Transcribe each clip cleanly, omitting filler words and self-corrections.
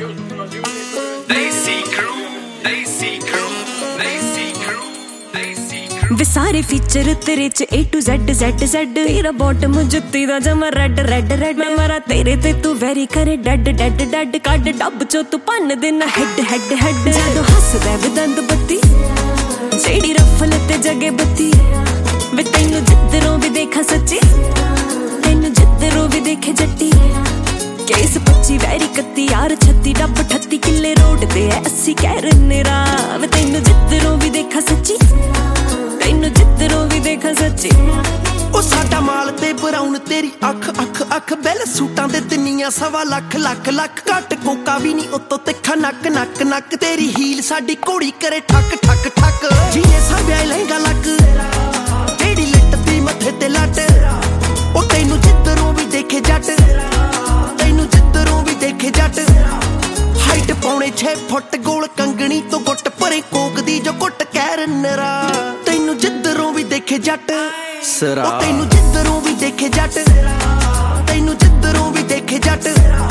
वे सारे फीचर तेरे च A to Z Z Z तेरा बॉटम जुत्ती दा जमा रेड रेड रेड मैं मरा तेरे ते तू वेरी करे डेड डेड डेड कड डब चो तू भन देना हेड हेड हेड जदों हसदा वे दंद बत्ती जेड़ी रफल ते जगे बत्ती वे तैनू जिद्धरों भी देखा सच्ची तैनू जिद्धरों भी देखे जट्टी केस 25 वैरी 31 यार 36 डब 38 किले रोड ते 80 कैर नेरा वे तैनू जिद्धरों भी देखा सच्ची तैनू जिद्धरों भी देखा सच्ची ओ साडा माल ते ब्राउन तेरी अख अख अख बैल सूटां दे दुनिया सवा लख लख लख घट कोका भी नहीं उत्तों तिखा नक नक नक तेरी हील साडी घोड़ी करे ठक ठक ठक जीए साबिया लहंगा लक जेड़ी लिट दी मथे ते लट ओ तैनू जिद्धरों भी देखे जट तैनू जिद्धरों भी देखे जट हाइट पौने 6 फुट गोल कंगणी तो गुट भरे कोक दी जो गुट कैर नरा तैनू जिद्धरों भी देखे जट ओ तैनू जिद्धरों भी देखे जट तैनू जिद्धरों भी देखे जट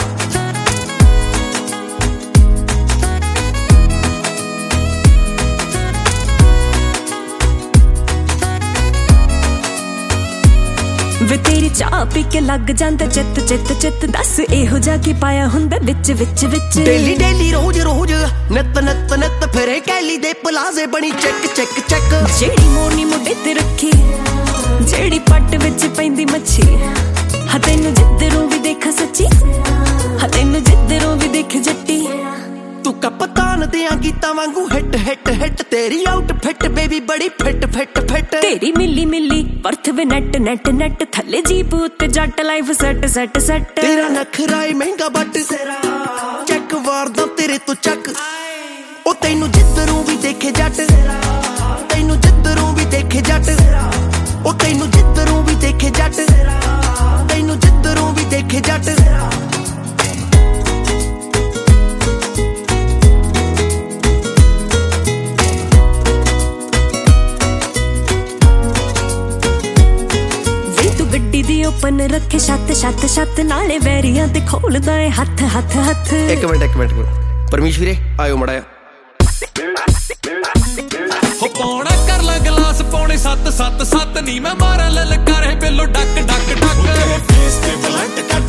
वे तेरी चाह पी के लग जांदा चित चित चित दस एहो जा के पाया हुंदा विच विच विच डेली डेली रोज रोज नित नित नित फिरे कैली दे पलाजे बनी चेक चेक चेक जेड़ी मोरनी मुंडे ते रखी जेड़ी पट विच पैंदी मच्छी हा तैनू जिद्धरों भी देखा सच्ची हा तैनू जिद्धरों भी देखे जट्टी तू कप्तान दियां गीतां वांगू हिट हिट हिट तेरी आउटफिट बेबी बड़ी फिट फिट फिट तेरी मिली मिली birthday net net net थल्ले जीप उत्ते जट लाइफ सेट सेट सेट तेरा नखरा ही महंगा बट चेक वारदा तेरे तो चक ओ तैनू जिद्धरों भी देखे जट तैनू जिद्धरों भी देखे जट ओ तैनू जिद्धरों भी देखे जट तैनू जिद्धरों भी देखे जट गड्डी दी ओपन रखे छत छत छत नाले वैरियां ते खोलदा है हथ हथ हथ एक मिनट परमेश वीरे आयो मड़ा हो पौना कर ला गिलास पौने 7 7 7 नी मैं मारा ललकारे बेलो डक डक डक फेस ते ब्लंट